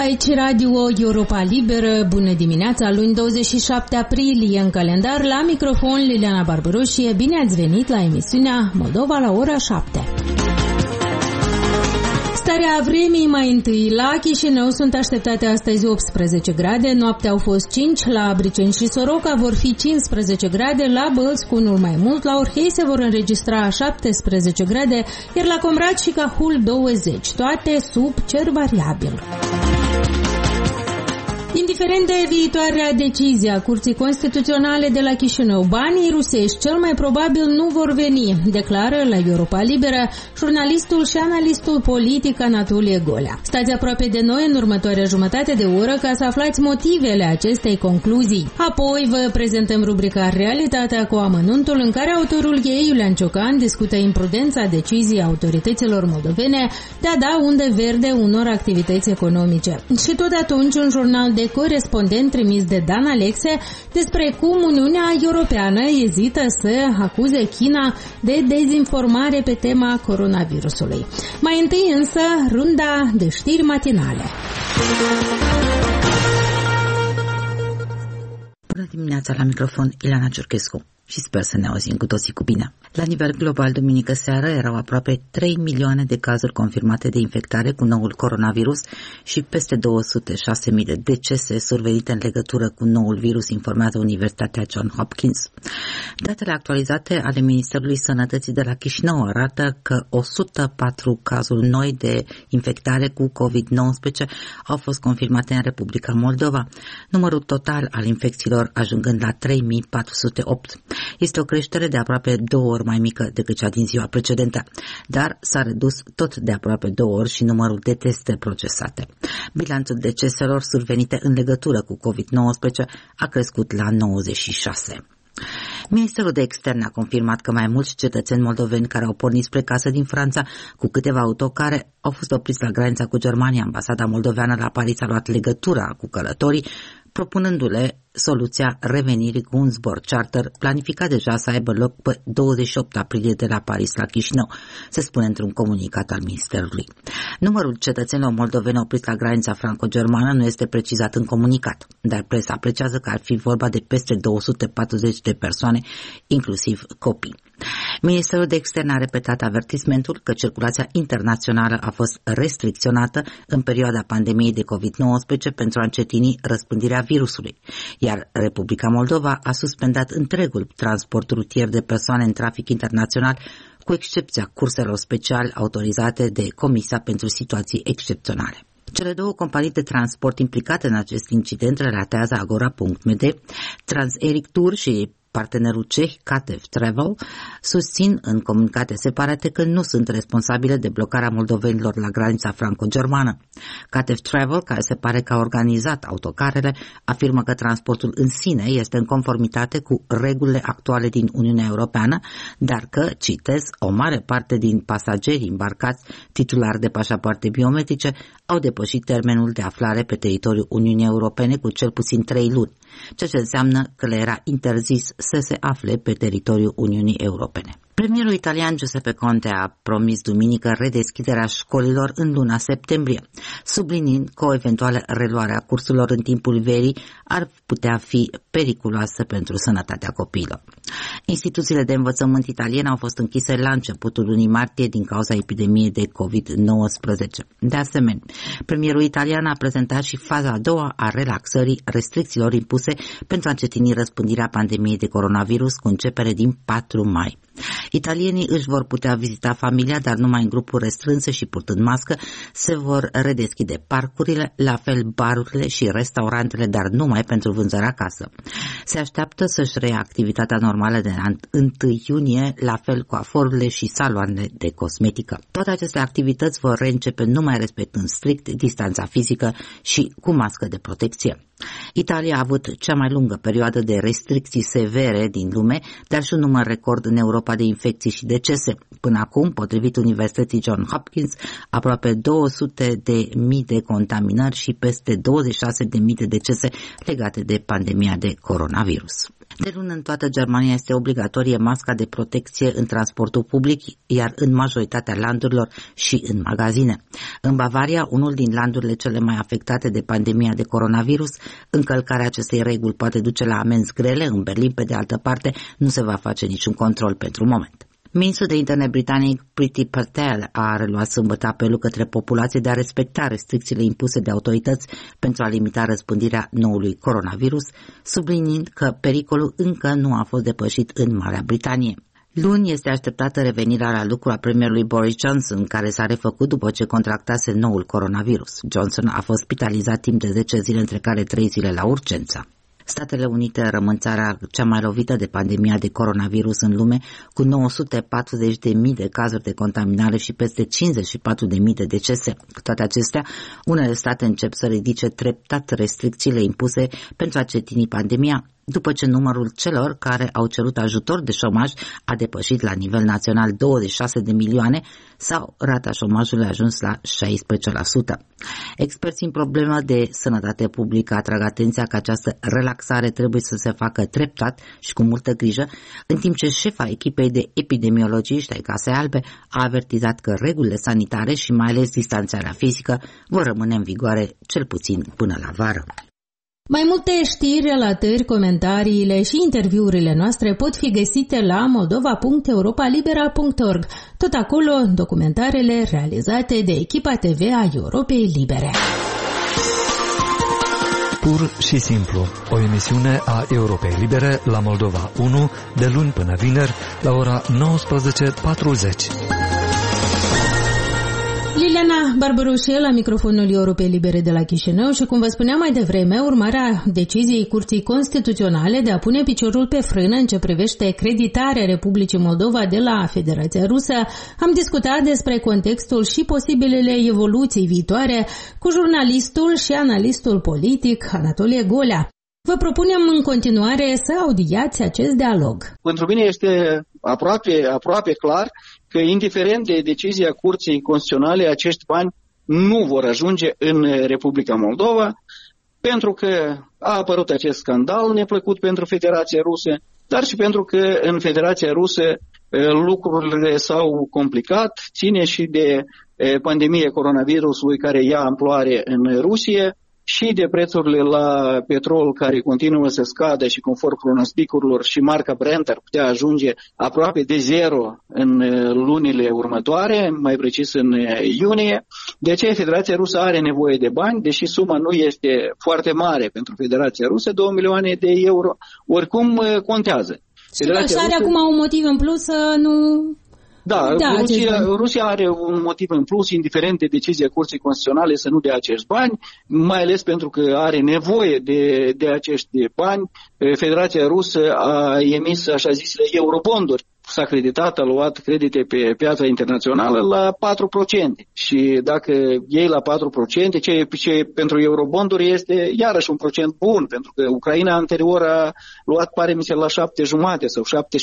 Aici Radio Europa Liberă, bună dimineața, luni 27 aprilie în calendar, la microfon Liliana Barbaroșie, bine ați venit la emisiunea Moldova la ora 7. Starea vremii mai întâi. La Chișinău sunt așteptate astăzi 18 grade, noaptea au fost 5, la Briceni și Soroca vor fi 15 grade, la Bălți cu unul mai mult, la Orhei se vor înregistra 17 grade, iar la Comrat și Cahul 20, toate sub cer variabil. Indiferent de viitoarea decizie a Curții Constituționale de la Chișinău, banii rusești cel mai probabil nu vor veni, declară la Europa Liberă jurnalistul și analistul politic Anatolie Golea. Stați aproape de noi în următoarea jumătate de oră ca să aflați motivele acestei concluzii. Apoi vă prezentăm rubrica Realitatea cu amănuntul, în care autorul ei, Iulian Ciocan, discută imprudența deciziei autorităților moldovene de a da undă verde unor activități economice. Și tot atunci un jurnal de corespondent trimis de Dan Alexe despre cum Uniunea Europeană ezită să acuze China de dezinformare pe tema coronavirusului. Mai întâi însă, runda de știri matinale. Bună dimineața, la microfon Ileana Ciurchescu și sper să ne auzim cu toții cu bine. La nivel global, duminică seară erau aproape 3 milioane de cazuri confirmate de infectare cu noul coronavirus și peste 206.000 de decese survenite în legătură cu noul virus, informează Universitatea Johns Hopkins. Datele actualizate ale Ministerului Sănătății de la Chișinău arată că 104 cazuri noi de infectare cu COVID-19 au fost confirmate în Republica Moldova, numărul total al infecțiilor ajungând la 3.408. Este o creștere de aproape 2 ori mai mică decât cea din ziua precedentă, dar s-a redus tot de aproape 2 ori și numărul de teste procesate. Bilanțul deceselor survenite în legătură cu COVID-19 a crescut la 96. Ministerul de Externe a confirmat că mai mulți cetățeni moldoveni care au pornit spre casă din Franța cu câteva autocare au fost opriți la granița cu Germania. Ambasada moldoveană la Paris a luat legătura cu călătorii, propunându-le soluția revenirii cu un zbor charter planificat deja să aibă loc pe 28 aprilie de la Paris la Chișinău, se spune într-un comunicat al Ministerului. Numărul cetățenilor moldoveni opriți la granița franco-germană nu este precizat în comunicat, dar presa apreciază că ar fi vorba de peste 240 de persoane, inclusiv copii. Ministerul de Externe a repetat avertismentul că circulația internațională a fost restricționată în perioada pandemiei de COVID-19 pentru a încetini răspândirea virusului, iar Republica Moldova a suspendat întregul transport rutier de persoane în trafic internațional, cu excepția curselor special autorizate de Comisia pentru Situații Excepționale. Cele două companii de transport implicate în acest incident, relatează Agora.md, Transeric Tour și partenerul ceh Catev Travel, susțin în comunicate separate că nu sunt responsabile de blocarea moldovenilor la granița franco-germană. Catev Travel, care se pare că a organizat autocarele, afirmă că transportul în sine este în conformitate cu regulile actuale din Uniunea Europeană, dar că, citez, o mare parte din pasagerii îmbarcați titulari de pașapoarte biometrice au depășit termenul de aflare pe teritoriul Uniunii Europene cu cel puțin 3 luni, ceea ce înseamnă că le era interzis să se afle pe teritoriul Uniunii Europene. Premierul italian Giuseppe Conte a promis duminică redeschiderea școlilor în luna septembrie, subliniind că o eventuală reluare a cursurilor în timpul verii ar putea fi periculoasă pentru sănătatea copiilor. Instituțiile de învățământ italiene au fost închise la începutul lunii martie din cauza epidemiei de COVID-19. De asemenea, premierul italian a prezentat și faza a doua a relaxării restricțiilor impuse pentru a încetini răspândirea pandemiei de coronavirus cu începere din 4 mai. Italienii își vor putea vizita familia, dar numai în grupuri restrânse și purtând mască. Se vor redeschide parcurile, la fel barurile și restaurantele, dar numai pentru vânzări acasă. Se așteaptă să-și reia activitatea normală de 1 iunie, la fel cu aforurile și saloanele de cosmetică. Toate aceste activități vor reîncepe numai respectând strict distanța fizică și cu mască de protecție. Italia a avut cea mai lungă perioadă de restricții severe din lume, dar și un număr record în Europa de infecții și decese. Până acum, potrivit Universității Johns Hopkins, aproape 200.000 de contaminări și peste 26.000 de decese legate de pandemia de coronavirus. De luni în toată Germania este obligatorie masca de protecție în transportul public, iar în majoritatea landurilor și în magazine. În Bavaria, unul din landurile cele mai afectate de pandemia de coronavirus, încălcarea acestei reguli poate duce la amenzi grele. În Berlin, pe de altă parte, nu se va face niciun control pentru moment. Ministrul de interne britanic Priti Patel a reluat sâmbătă apelul către populație de a respecta restricțiile impuse de autorități pentru a limita răspândirea noului coronavirus, subliniind că pericolul încă nu a fost depășit în Marea Britanie. Luni este așteptată revenirea la lucru a premierului Boris Johnson, care s-a refăcut după ce contractase noul coronavirus. Johnson a fost spitalizat timp de 10 zile, între care 3 zile la urgență. Statele Unite rămân țara cea mai lovită de pandemia de coronavirus în lume, cu 940.000 de cazuri de contaminare și peste 54.000 de decese. Cu toate acestea, unele state încep să ridice treptat restricțiile impuse pentru a cetini pandemia, după ce numărul celor care au cerut ajutor de șomaj a depășit la nivel național 26 de milioane sau rata șomajului a ajuns la 16%. Experții în problemă de sănătate publică atrag atenția că această relaxare trebuie să se facă treptat și cu multă grijă, în timp ce șefa echipei de epidemiologiști ai Casei Albe a avertizat că regulile sanitare și mai ales distanțarea fizică vor rămâne în vigoare cel puțin până la vară. Mai multe știri, relatări, comentariile și interviurile noastre pot fi găsite la moldova.europalibera.org. Tot acolo, documentarele realizate de echipa TV a Europei Libere. Pur și simplu, o emisiune a Europei Libere la Moldova 1, de luni până vineri, la ora 19:40. Liliana Barbaroșie la microfonul Europei Libere de la Chișinău și, cum vă spuneam mai devreme, urmarea deciziei Curții Constituționale de a pune piciorul pe frână în ce privește creditarea Republicii Moldova de la Federația Rusă, am discutat despre contextul și posibilele evoluții viitoare cu jurnalistul și analistul politic Anatolie Golea. Vă propunem în continuare să audiați acest dialog. Pentru mine este aproape clar că, indiferent de decizia Curții Constituționale, acești bani nu vor ajunge în Republica Moldova, pentru că a apărut acest scandal neplăcut pentru Federația Rusă, dar și pentru că în Federația Rusă lucrurile s-au complicat, ține și de pandemia coronavirusului care ia amploare în Rusia, și de prețurile la petrol care continuă să scadă și, conform pronosticurilor, și marca Brent ar putea ajunge aproape de zero în lunile următoare, mai precis în iunie. De aceea Federația Rusă are nevoie de bani, deși suma nu este foarte mare pentru Federația Rusă, 2 milioane de euro, oricum contează. Și are acum un motiv în plus să nu... Da, Rusia are un motiv în plus, indiferent de decizia Curții Constituționale, să nu dea acești bani, mai ales pentru că are nevoie de acești bani. Federația Rusă a emis așa zisele eurobonduri. S-a creditat, a luat credite pe piața internațională la 4%. Și dacă iei la 4%, ce pentru eurobonduri este iarăși un procent bun, pentru că Ucraina anterior a luat, pare mi se, la 7,5% sau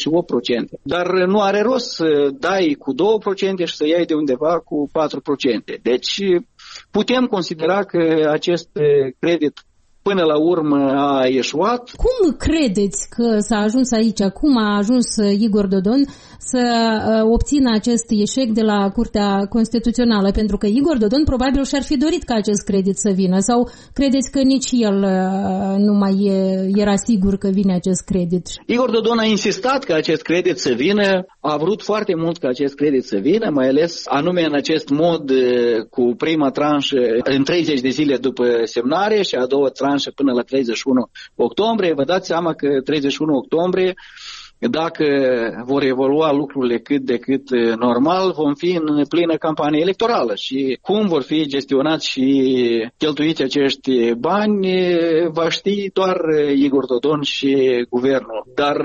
7,8%. Dar nu are rost să dai cu 2% și să iei de undeva cu 4%. Deci putem considera că acest credit până la urmă a eșuat. Cum credeți că s-a ajuns aici? Cum a ajuns Igor Dodon să obțină acest eșec de la Curtea Constituțională? Pentru că Igor Dodon probabil și-ar fi dorit ca acest credit să vină. Sau credeți că nici el nu mai era sigur că vine acest credit? Igor Dodon a insistat ca acest credit să vină. A vrut foarte mult ca acest credit să vină, mai ales anume în acest mod, cu prima tranșă în 30 de zile după semnare și a doua tranșă până la 31 octombrie. Vă dați seama că 31 octombrie, dacă vor evolua lucrurile cât de cât normal, vom fi în plină campanie electorală și cum vor fi gestionați și cheltuiți acești bani va ști doar Igor Dodon și guvernul. Dar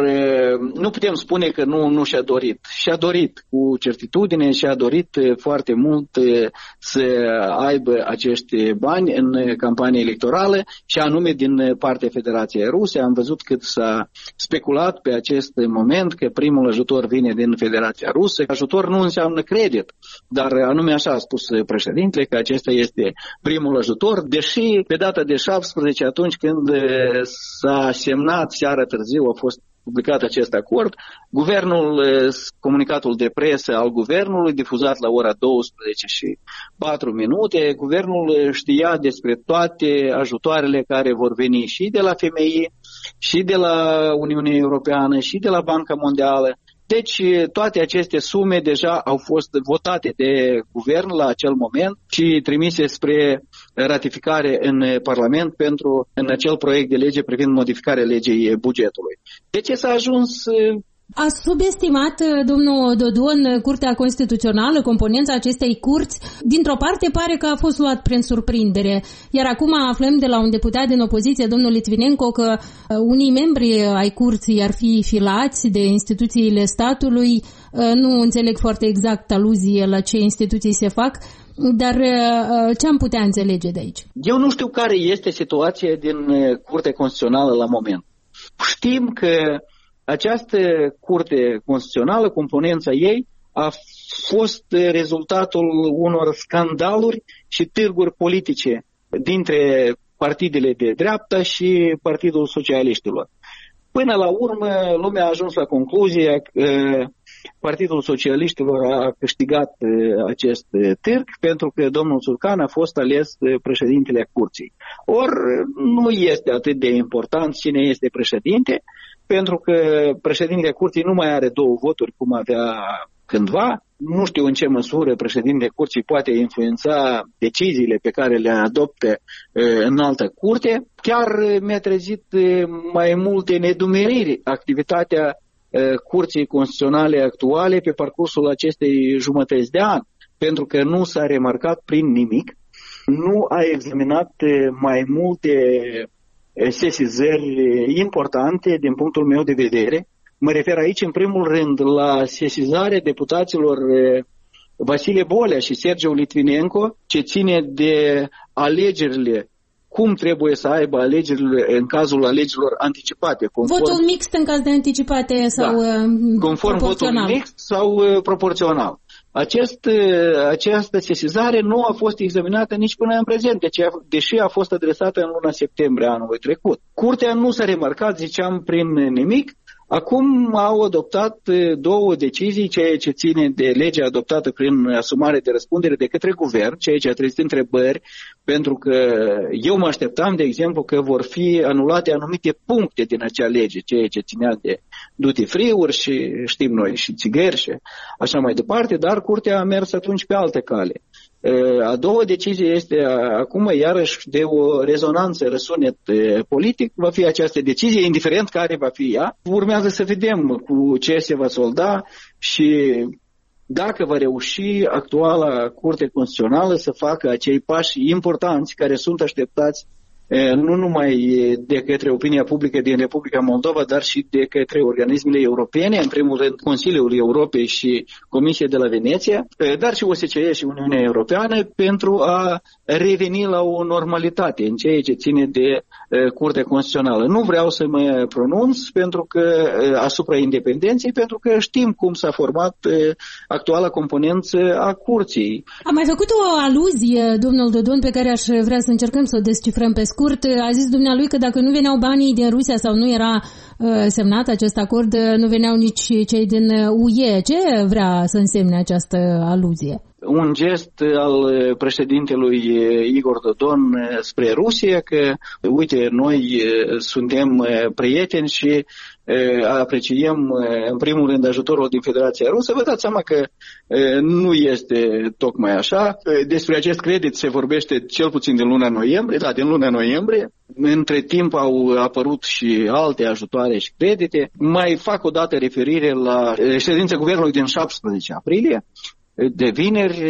nu putem spune că nu și-a dorit. Și-a dorit cu certitudine, și-a dorit foarte mult să aibă acești bani în campanie electorală și anume din partea Federației Ruse. Am văzut cât s-a speculat pe acest în moment, că primul ajutor vine din Federația Rusă. Ajutor nu înseamnă credit, dar anume așa a spus președintele, că acesta este primul ajutor, deși pe data de 17, atunci când s-a semnat seara târziu, a fost publicat acest acord, guvernul, comunicatul de presă al guvernului, difuzat la ora 12:04, guvernul știa despre toate ajutoarele care vor veni și de la FMI, și de la Uniunea Europeană, și de la Banca Mondială. Deci toate aceste sume deja au fost votate de guvern la acel moment și trimise spre ratificare în Parlament în acel proiect de lege privind modificarea legii bugetului. De ce s-a ajuns... A subestimat, domnul Dodon, Curtea Constituțională, componența acestei curți? Dintr-o parte pare că a fost luat prin surprindere, iar acum aflăm de la un deputat din opoziție, domnul Litvinenko, că unii membri ai curții ar fi filați de instituțiile statului. Nu înțeleg foarte exact aluzie la ce instituții se fac, dar ce am putea înțelege de aici? Eu nu știu care este situația din Curtea Constituțională la moment. Știm că această Curte Constituțională, componența ei, a fost rezultatul unor scandaluri și târguri politice dintre partidele de dreapta și Partidul Socialiștilor. Până la urmă, lumea a ajuns la concluzia că Partidul Socialiștilor a câștigat acest târg pentru că domnul Țurcan a fost ales președintele Curții. Ori nu este atât de important cine este președinte, pentru că președintele Curții nu mai are 2 voturi cum avea cândva. Nu știu în ce măsură președintele Curții poate influența deciziile pe care le adoptă în altă curte. Chiar mi-a trezit mai multe nedumeriri activitatea Curții Constituționale actuale pe parcursul acestei jumătăți de an, pentru că nu s-a remarcat prin nimic, nu a examinat mai multe sesizări importante din punctul meu de vedere. Mă refer aici în primul rând la sesizarea deputaților Vasile Bolea și Sergiu Litvinenko, ce ține de alegerile, cum trebuie să aibă alegerile în cazul alegerilor anticipate. Votul mixt în caz de anticipate sau conform votul mixt sau proporțional. Această sesizare nu a fost examinată nici până în prezent, deși a fost adresată în luna septembrie anului trecut. Curtea nu s-a remarcat, ziceam, prin nimic. Acum au adoptat 2 decizii, ceea ce ține de legea adoptată prin asumare de răspundere de către guvern, ceea ce a trezit întrebări, pentru că eu mă așteptam, de exemplu, că vor fi anulate anumite puncte din acea lege, ceea ce ținea de duty free-uri și știm noi și țigări și așa mai departe, dar Curtea a mers atunci pe alte cale. A doua decizie este acum iarăși de o rezonanță, răsunet politic, va fi această decizie, indiferent care va fi ea. Urmează să vedem cu ce se va solda și dacă va reuși actuala Curte Constituțională să facă acei pași importanți care sunt așteptați nu numai de către opinia publică din Republica Moldova, dar și de către organismele europene, în primul rând Consiliul Europei și Comisia de la Veneția, dar și OSCE și Uniunea Europeană, pentru a reveni la o normalitate în ceea ce ține de Curtea Constituțională. Nu vreau să mă pronunț pentru că asupra independenței, pentru că știm cum s-a format actuala componență a Curții. Am mai făcut o aluzie, domnul Dodon, pe care aș vrea să încercăm să o descifrăm pe scurt. A zis dumnealui că dacă nu veneau banii din Rusia sau nu era semnat acest acord, nu veneau nici cei din UE. Ce vrea să însemne această aluzie? Un gest al președintelui Igor Dodon spre Rusia, că uite, noi suntem prieteni și apreciem în primul rând ajutorul din Federația Rusă. Vă dați seama că nu este tocmai așa. Despre acest credit se vorbește cel puțin din luna noiembrie, din luna noiembrie. Între timp au apărut și alte ajutoare și credite. Mai fac o dată referire la ședința guvernului din 17 aprilie, de vineri.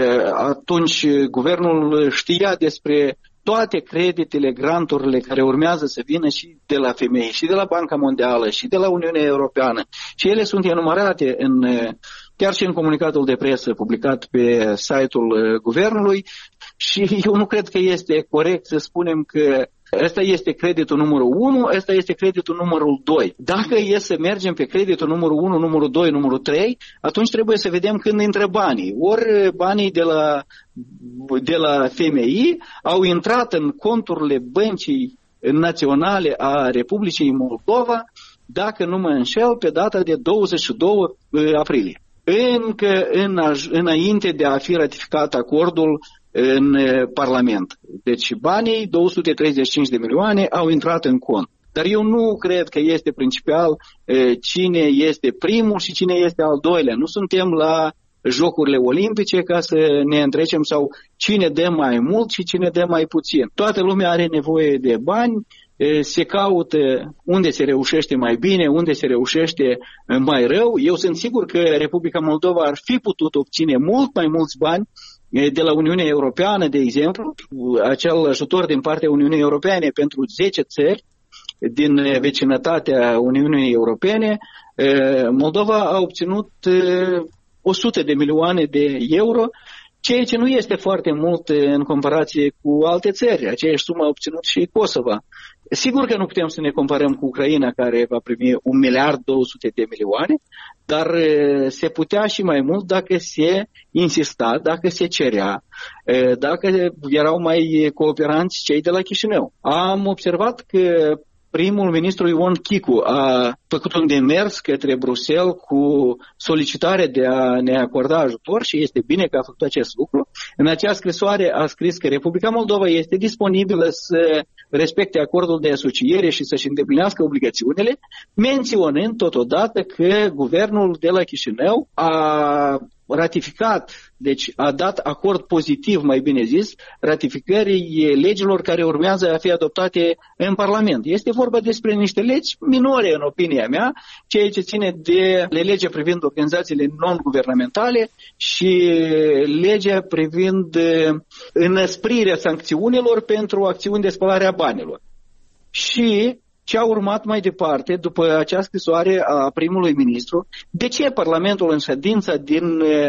Atunci guvernul știa despre toate creditele, granturile care urmează să vină și de la FMI, și de la Banca Mondială, și de la Uniunea Europeană. Și ele sunt enumerate chiar și în comunicatul de presă publicat pe site-ul guvernului. Și eu nu cred că este corect să spunem că Ăsta este creditul numărul 1, ăsta este creditul numărul 2. Dacă e să mergem pe creditul numărul 1, numărul 2, numărul 3, atunci trebuie să vedem când intră banii. Ori banii de la FMI au intrat în conturile Băncii Naționale a Republicii Moldova, dacă nu mă înșel, pe data de 22 aprilie. Încă înainte de a fi ratificat acordul în Parlament. Deci banii, 235 de milioane, au intrat în cont. Dar eu nu cred că este principal cine este primul și cine este al doilea. Nu suntem la Jocurile Olimpice ca să ne întrecem sau cine dă mai mult și cine dă mai puțin. Toată lumea are nevoie de bani, se caută unde se reușește mai bine, unde se reușește mai rău. Eu sunt sigur că Republica Moldova ar fi putut obține mult mai mulți bani de la Uniunea Europeană, de exemplu, acel ajutor din partea Uniunii Europene pentru 10 țări din vecinătatea Uniunii Europene. Moldova a obținut 100 de milioane de euro, ceea ce nu este foarte mult în comparație cu alte țări. Aceeași sumă a obținut și Kosovo. Sigur că nu putem să ne comparăm cu Ucraina, care va primi 1.200 milioane, dar se putea și mai mult dacă se insista, dacă se cerea, dacă erau mai cooperanți cei de la Chișinău. Am observat că primul ministru Ion Chicu a făcut un demers către Bruxelles cu solicitare de a ne acorda ajutor și este bine că a făcut acest lucru. În acea scrisoare a scris că Republica Moldova este disponibilă să respecte acordul de asociere și să-și îndeplinească obligațiunile, menționând totodată că guvernul de la Chișinău a ratificat, deci a dat acord pozitiv, mai bine zis, ratificării legilor care urmează a fi adoptate în Parlament. Este vorba despre niște legi minore, în opinia mea, ceea ce ține de legea privind organizațiile non-guvernamentale și legea privind înăsprirea sancțiunilor pentru acțiuni de spălare a banilor. Și ce a urmat mai departe, după acea scrisoare a primului ministru, de ce Parlamentul în ședința din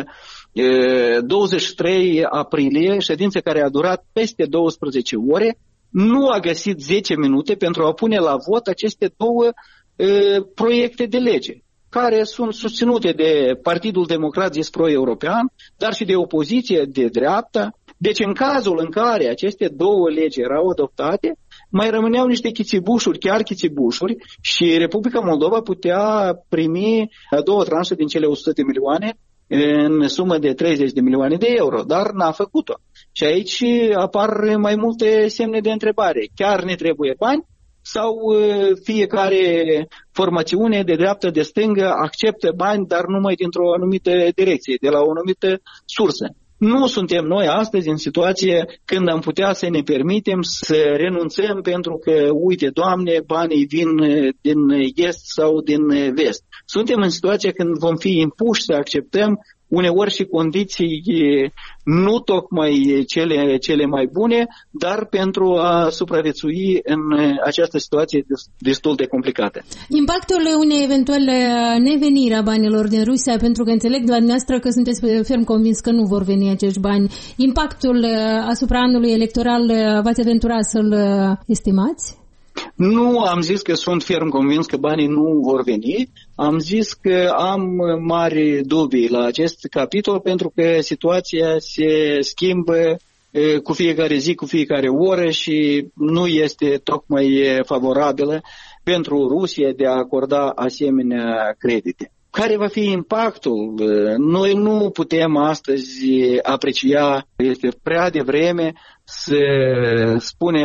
23 aprilie, ședință care a durat peste 12 ore, nu a găsit 10 minute pentru a pune la vot aceste două proiecte de lege, care sunt susținute de Partidul Democrat Zis Pro-European, dar și de opoziție de dreapta. Deci în cazul în care aceste două legi erau adoptate, mai rămâneau niște chițibușuri, chiar chițibușuri, și Republica Moldova putea primi a doua tranșă din cele 100 de milioane în sumă de 30 de milioane de euro, dar n-a făcut-o. Și aici apar mai multe semne de întrebare. Chiar ne trebuie bani? Sau fiecare formațiune de dreaptă, de stângă acceptă bani, dar numai dintr-o anumită direcție, de la o anumită sursă? Nu suntem noi astăzi în situație când am putea să ne permitem să renunțăm pentru că, uite, Doamne, banii vin din est sau din vest. Suntem în situația când vom fi impuși să acceptăm uneori și condiții nu tocmai cele mai bune, dar pentru a supraviețui în această situație destul de complicată. Impactul unei eventuale neveniri a banilor din Rusia, pentru că înțeleg de la dumneavoastră că sunteți ferm convins că nu vor veni acești bani, impactul asupra anului electoral v-ați aventura să-l estimați? Nu am zis că sunt ferm convins că banii nu vor veni, am zis că am mari dubii la acest capitol pentru că situația se schimbă cu fiecare zi, cu fiecare oră și nu este tocmai favorabilă pentru Rusia de a acorda asemenea credite. Care va fi impactul? Noi nu putem astăzi aprecia, este prea devreme să spunem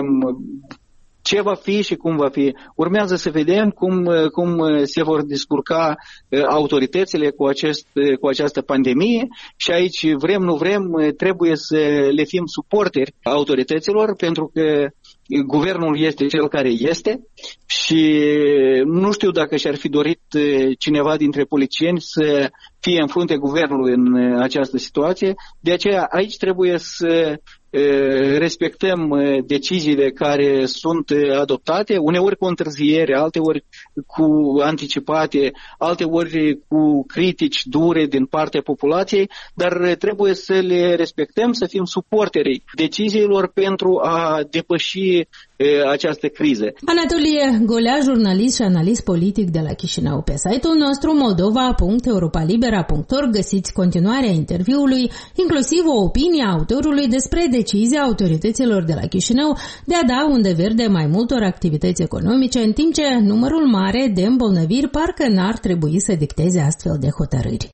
ce va fi și cum va fi. Urmează să vedem cum se vor descurca autoritățile cu această pandemie și aici, vrem, nu vrem, trebuie să le fim suporteri autorităților pentru că guvernul este cel care este și nu știu dacă și-ar fi dorit cineva dintre politicieni să fie în frunte guvernului în această situație. De aceea aici trebuie să respectăm deciziile care sunt adoptate, uneori cu întârziere, alteori cu anticipate, alteori cu critici dure din partea populației, dar trebuie să le respectăm, să fim suporterii deciziilor pentru a depăși această criză. Anatolie Golea, jurnalist și analist politic de la Chișinău. Pe site-ul nostru moldova.europalibera.org găsiți continuarea interviului, inclusiv o opinie a autorului despre decizia autorităților de la Chișinău de a da undă verde mai multor activități economice, în timp ce numărul mare de îmbolnăviri parcă n-ar trebui să dicteze astfel de hotărâri.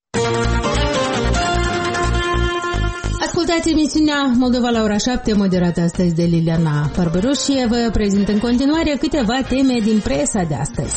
Ascultați emisiunea Moldova la ora 7, moderată astăzi de Liliana Barbaros, și vă prezint în continuare câteva teme din presa de astăzi.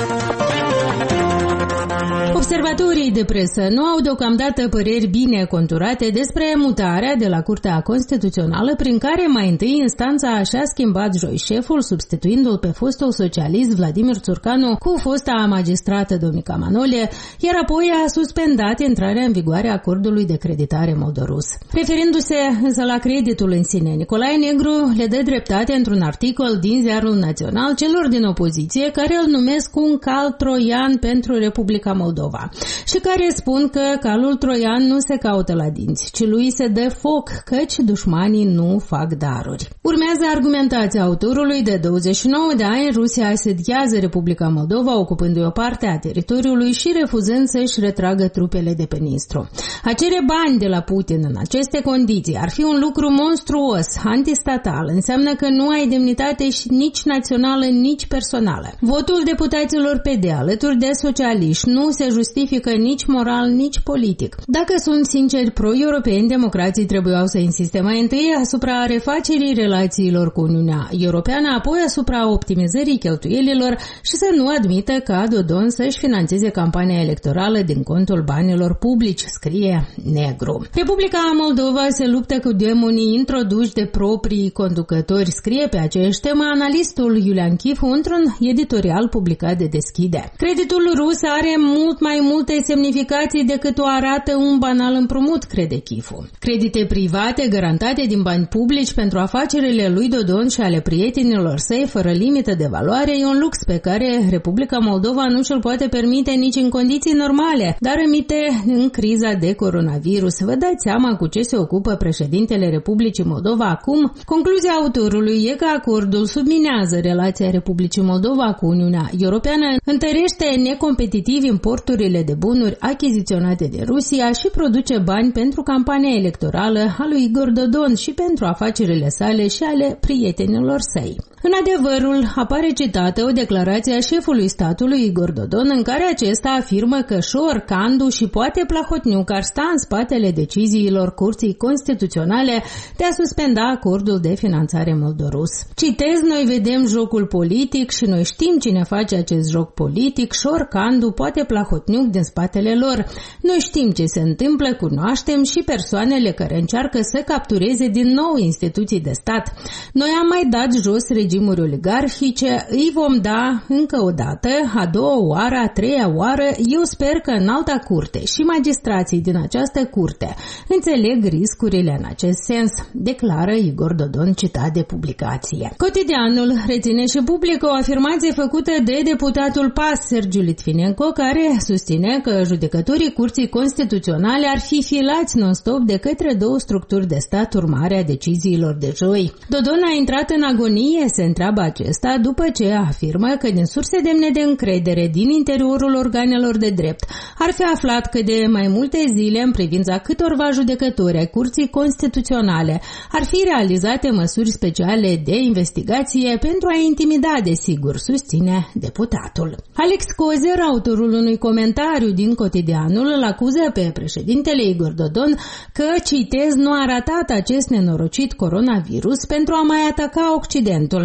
Observatorii de presă nu au deocamdată păreri bine conturate despre mutarea de la Curtea Constituțională, prin care mai întâi instanța și-a schimbat joi șeful, substituindu-l pe fostul socialist Vladimir Țurcanu cu fosta magistrată Dominica Manole, iar apoi a suspendat intrarea în vigoare a acordului de creditare moldorus. Referindu-se însă la creditul în sine, Nicolae Negru le dă dreptate într-un articol din Ziarul Național celor din opoziție care îl numesc un cal troian pentru Republica Moldova și care spun că calul troian nu se caută la dinți, ci lui se dă foc, căci dușmanii nu fac daruri. Urmează argumentația autorului. De 29 de ani, Rusia asediază Republica Moldova, ocupându-i o parte a teritoriului și refuzând să-și retragă trupele de pe Nistru. A cere bani de la Putin în aceste condiții ar fi un lucru monstruos, antistatal, înseamnă că nu ai demnitate și nici națională, nici personală. Votul deputaților PD alături de socialiști nu se justifică nici moral, nici politic. Dacă sunt sinceri pro-europeni, democrații trebuiau să insiste mai întâi asupra refacerii relațiilor cu Uniunea Europeană, apoi asupra optimizării cheltuielilor și să nu admită ca Dodon să-și finanțeze campania electorală din contul banilor publici, scrie Negru. Republica Moldova se luptă cu demonii introduși de proprii conducători, scrie pe aceeași temă analistul Iulian Chifu într-un editorial publicat de Deschide. Creditul rus are mult mai multe semnificații decât o arată un banal împrumut, crede Chifu. Credite private garantate din bani publici pentru afacerile lui Dodon și ale prietenilor săi fără limită de valoare e un lux pe care Republica Moldova nu și-l poate permite nici în condiții normale, dar emite în criza de coronavirus. Vă dați seama cu ce se ocupă președintele Republicii Moldova acum? Concluzia autorului e că acordul subminează relația Republicii Moldova cu Uniunea Europeană, întărește necompetitiv importurile de bunuri achiziționate de Rusia și produce bani pentru campania electorală a lui Igor Dodon și pentru afacerile sale și ale prietenilor săi. În adevărul apare citată o declarație a șefului statului Igor Dodon în care acesta afirmă că Șor, Candu și poate Plahotniuc ar sta în spatele deciziilor Curții Constituționale de a suspenda acordul de finanțare moldorus. Citez, noi vedem jocul politic și noi știm cine face acest joc politic, Șor, Candu, poate Plahotniuc din spatele lor. Noi știm ce se întâmplă, cunoaștem și persoanele care încearcă să captureze din nou instituții de stat. Noi am mai dat jos regimuri oligarhice, îi vom da încă o dată, a doua oară, a treia oară, eu sper că în alta curte și magistrații din această curte înțeleg riscurile în acest sens, declară Igor Dodon, citat de publicație. Cotidianul reține și publică o afirmație făcută de deputatul PAS, Sergiu Litvinenko, care susține că judecătorii Curții Constituționale ar fi filați non-stop de către două structuri de stat urmare a deciziilor de joi. Dodon a intrat în agonie, se întreabă acesta, după ce afirmă că din surse demne de încredere din interiorul organelor de drept ar fi aflat că de mai multe zile în privința câtorva judecători ai Curții Constituționale ar fi realizate măsuri speciale de investigație pentru a intimida, desigur, susține deputatul. Alex Cozer, autorul unui comentariu din Cotidianul, îl acuză pe președintele Igor Dodon că, citez, nu a ratat acest nenorocit coronavirus pentru a mai ataca Occidentul.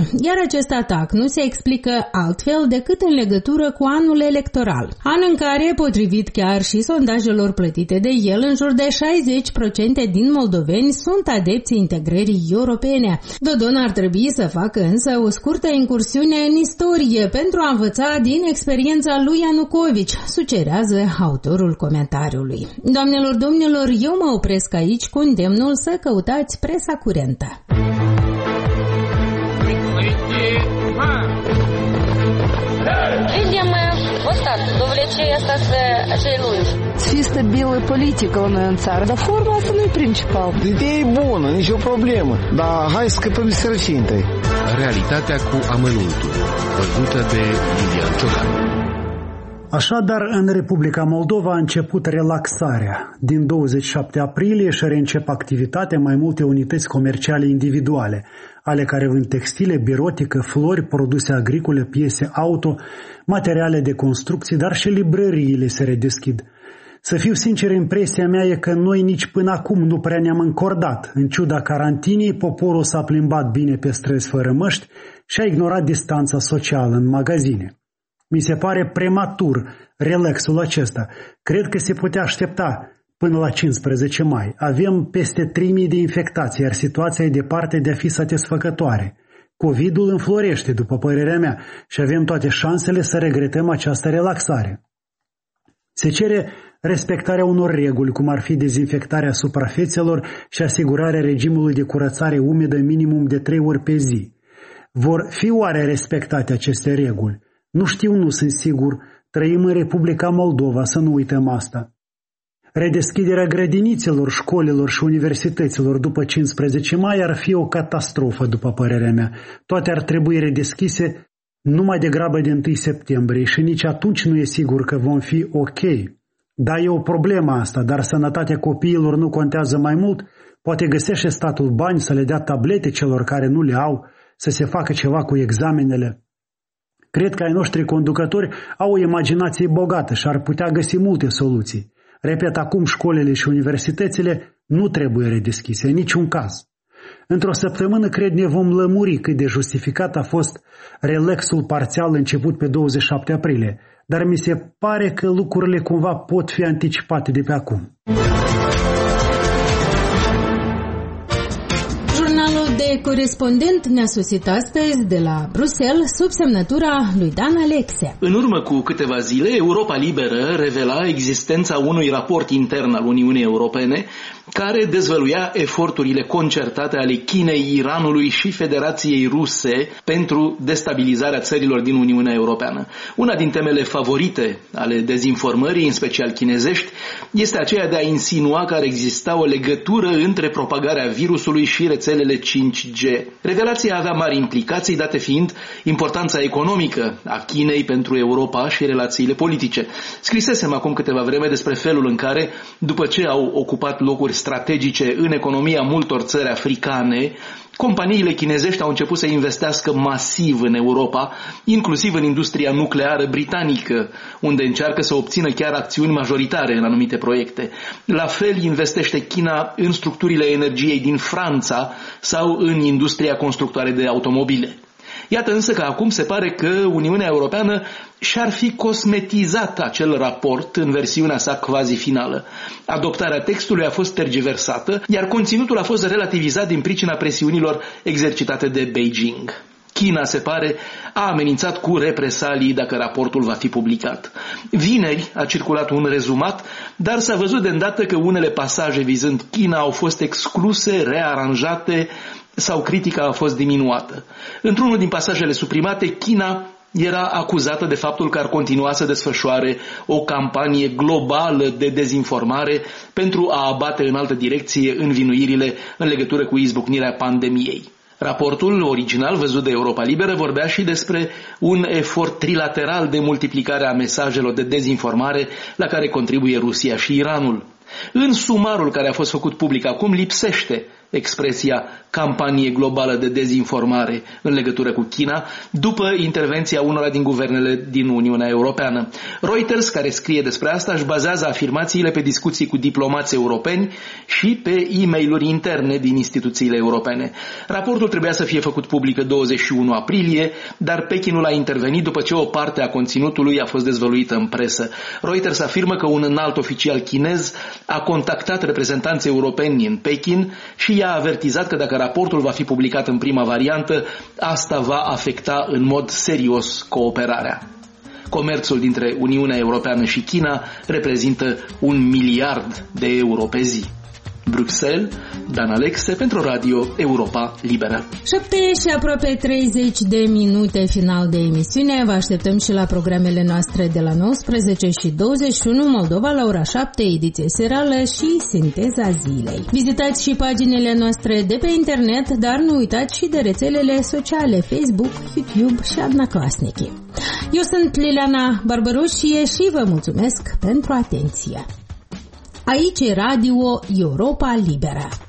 iar acest atac nu se explică altfel decât în legătură cu anul electoral, an în care, potrivit chiar și sondajelor plătite de el, în jur de 60% din moldoveni sunt adepții integrării europene. Dodon ar trebui să facă însă o scurtă incursiune în istorie pentru a învăța din experiența lui Ianucovici, sugerează autorul comentariului. Doamnelor, domnilor, eu mă opresc aici cu îndemnul să căutați presa curentă. Видим вот так, довлечение acei lungi. Fi stabilă politică la noi în țară, dar forma asta nu e principal. Ideea e bună, nicio problemă, dar hai să scăpăm de sărăcie întâi. Realitatea cu amănuntul, văzută de Lilian Ciocan. Așadar, în Republica Moldova a început relaxarea. Din 27 aprilie și reîncep activitatea mai multe unități comerciale individuale, ale care vând textile, birotică, flori, produse agricole, piese auto, materiale de construcții, dar și librăriile se redeschid. Să fiu sincer, impresia mea e că noi nici până acum nu prea ne-am încordat. În ciuda carantinei, poporul s-a plimbat bine pe străzi fără măști și a ignorat distanța socială în magazine. Mi se pare prematur relaxul acesta. Cred că se putea aștepta până la 15 mai. Avem peste 3.000 de infectați, iar situația e departe de a fi satisfăcătoare. COVID-ul înflorește, după părerea mea, și avem toate șansele să regretăm această relaxare. Se cere respectarea unor reguli, cum ar fi dezinfectarea suprafețelor și asigurarea regimului de curățare umedă minimum de 3 ori pe zi. Vor fi oare respectate aceste reguli? Nu știu, nu sunt sigur. Trăim în Republica Moldova, să nu uităm asta. Redeschiderea grădinițelor, școlilor și universităților după 15 mai ar fi o catastrofă, după părerea mea. Toate ar trebui redeschise numai degrabă de 1 septembrie și nici atunci nu e sigur că vom fi ok. Da, e o problemă asta, dar sănătatea copiilor nu contează mai mult. Poate găsește statul bani să le dea tablete celor care nu le au, să se facă ceva cu examenele. Cred că ai noștri conducători au o imaginație bogată și ar putea găsi multe soluții. Repet, acum școlile și universitățile nu trebuie redeschise, în niciun caz. Într-o săptămână, cred, ne vom lămuri cât de justificat a fost relaxul parțial început pe 27 aprilie, dar mi se pare că lucrurile cumva pot fi anticipate de pe acum. Jurnalul de corespondent ne-a sosit astăzi de la Bruxelles sub semnătura lui Dan Alexe. În urmă cu câteva zile, Europa Liberă revela existența unui raport intern al Uniunii Europene care dezvăluia eforturile concertate ale Chinei, Iranului și Federației Ruse pentru destabilizarea țărilor din Uniunea Europeană. Una din temele favorite ale dezinformării, în special chinezești, este aceea de a insinua că ar exista o legătură între propagarea virusului și rețelele 5G. Revelația avea mari implicații, date fiind importanța economică a Chinei pentru Europa și relațiile politice. Scrisesem acum câteva vreme despre felul în care, după ce au ocupat locuri strategice în economia multor țări africane, companiile chinezești au început să investească masiv în Europa, inclusiv în industria nucleară britanică, unde încearcă să obțină chiar acțiuni majoritare în anumite proiecte. La fel investește China în structurile energiei din Franța sau în industria constructoare de automobile. Iată însă că acum se pare că Uniunea Europeană și-ar fi cosmetizat acel raport în versiunea sa quasi-finală. Adoptarea textului a fost tergiversată, iar conținutul a fost relativizat din pricina presiunilor exercitate de Beijing. China, se pare, a amenințat cu represalii dacă raportul va fi publicat. Vineri a circulat un rezumat, dar s-a văzut de îndată că unele pasaje vizând China au fost excluse, rearanjate sau critica a fost diminuată. Într-unul din pasajele suprimate, China era acuzată de faptul că ar continua să desfășoare o campanie globală de dezinformare pentru a abate în altă direcție învinuirile în legătură cu izbucnirea pandemiei. Raportul original văzut de Europa Liberă vorbea și despre un efort trilateral de multiplicare a mesajelor de dezinformare la care contribuie Rusia și Iranul. În sumarul care a fost făcut public acum lipsește expresia campanie globală de dezinformare în legătură cu China, după intervenția unora din guvernele din Uniunea Europeană. Reuters, care scrie despre asta, își bazează afirmațiile pe discuții cu diplomați europeni și pe e-mail-uri interne din instituțiile europene. Raportul trebuia să fie făcut public pe 21 aprilie, dar Pechinul a intervenit după ce o parte a conținutului a fost dezvăluită în presă. Reuters afirmă că un înalt oficial chinez a contactat reprezentanți europeni în Pekin și i-a avertizat că dacă raportul va fi publicat în prima variantă, asta va afecta în mod serios cooperarea. Comerțul dintre Uniunea Europeană și China reprezintă 1 miliard de euro pe zi. Bruxelles, Dan Alexe pentru Radio Europa Liberă. 7 și aproape 30 de minute final de emisiune. Vă așteptăm și la programele noastre de la 19 și 21 Moldova la ora 7, ediție serală și Sinteza zilei. Vizitați și paginile noastre de pe internet, dar nu uitați și de rețelele sociale Facebook, YouTube și Odnoklassniki. Eu sunt Liliana Barbaroșie și vă mulțumesc pentru atenție. Aici e Radio Europa Liberă.